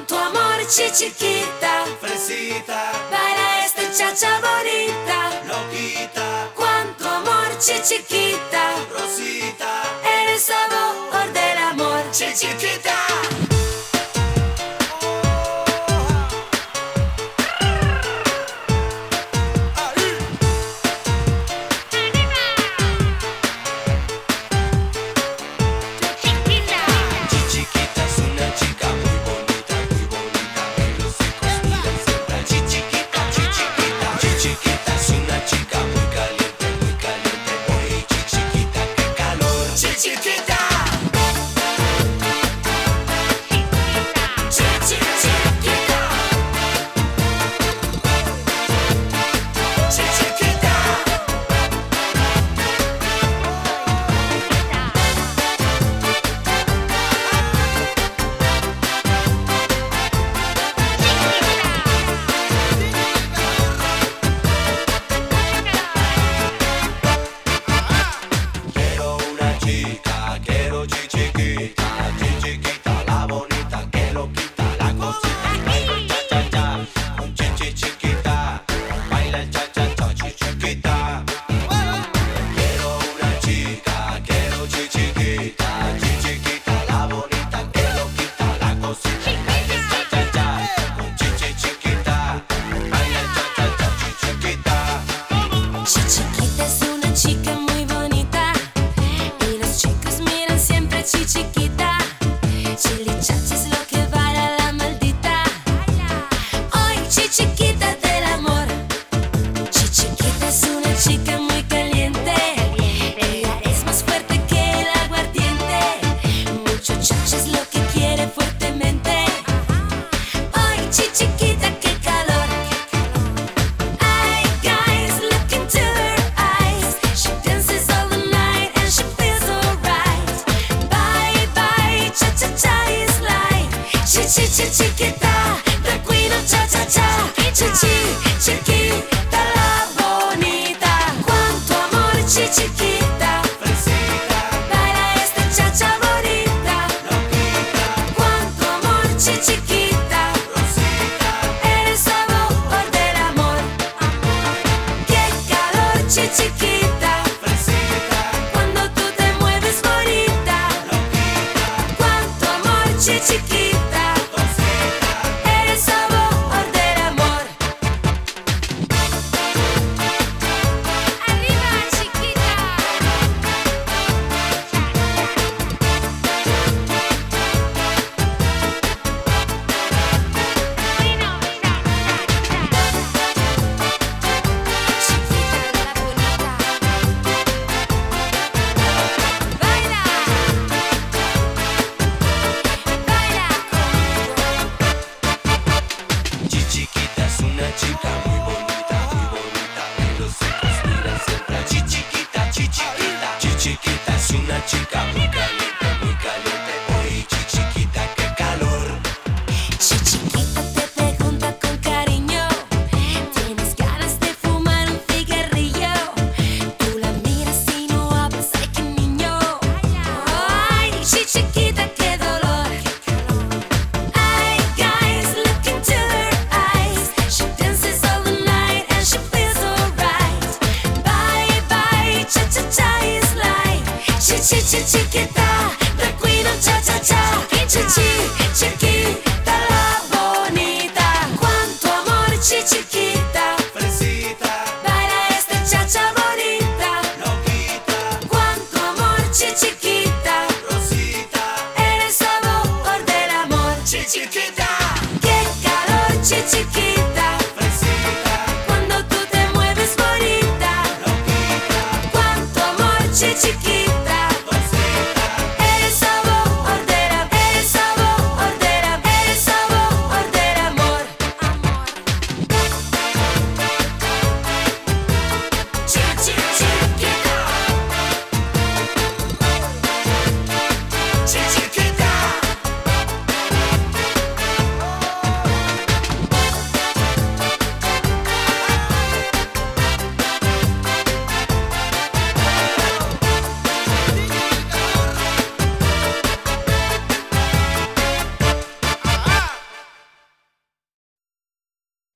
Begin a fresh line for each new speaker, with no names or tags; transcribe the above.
Cuánto amor, chiquita,
Fresita,
para esta chacha bonita.
loquita,
Cuánto amor, chiquita,
Rosita,
eres sabor del amor,
chiquita. Chiquita es una chica muy bonita, que los hijos miran siempre. Chiquita, chiquita es una chica muy caliente, oye, chiquita, qué calor. Chiquita, chiquita. Quiero una chica, quiero chiquita, la bonita que lo quita la cosita. Baila el cha cha cha, con chiquita, baila el cha cha cha, chiquita. Quiero una chica, quiero chiquita, la bonita que lo quita la cosita. Baila el cha cha cha, con chiquita, baila el cha cha cha, chiquita.
Chiquita es una chica muy bonita y los chicos miran siempre chiquita. Chilichachi es lo que vale la maldita. Hoy chiquita del amor. Chiquita es una chica muy caliente. Ella es más fuerte que el aguardiente. Mucho chachi es lo que quiere fuertemente. Hoy chiquita, qué calor. Ay, guys, look into her eyes. She dances all the night and she feels alright. Bye bye, cha cha cha is life. Chiquita, the queen of cha cha cha. Chiquita la bonita. Cuánto amor, chiquita.
Fresita,
Para esta chacha bonita.
loquita,
Cuánto amor, chiquita.
Rosita,
Eres sabor del amor. Qué calor, chiquita.
fresita,
Cuando tú te mueves bonita.
loquita,
Cuánto amor, chiquita.
Rosita.
Eres sabor del amor. Arriba, chiquita. Chiquita la bonita. Baila. Baila conmigo.
Chiquita es una chica muy bonita, que los ojos miran siempre. Chiquita es una chica muy caliente, oye, chiquita, qué calor.
Chiquita te pregunta con cariño, ¿tienes ganas de fumar un cigarrillo? Tú la miras y no hablas, ay qué niño. Ay, chiquita, qué dolor. Ay, guys, look into her eyes. She dances all the night and she feels alright. Bye bye, cha cha cha is life.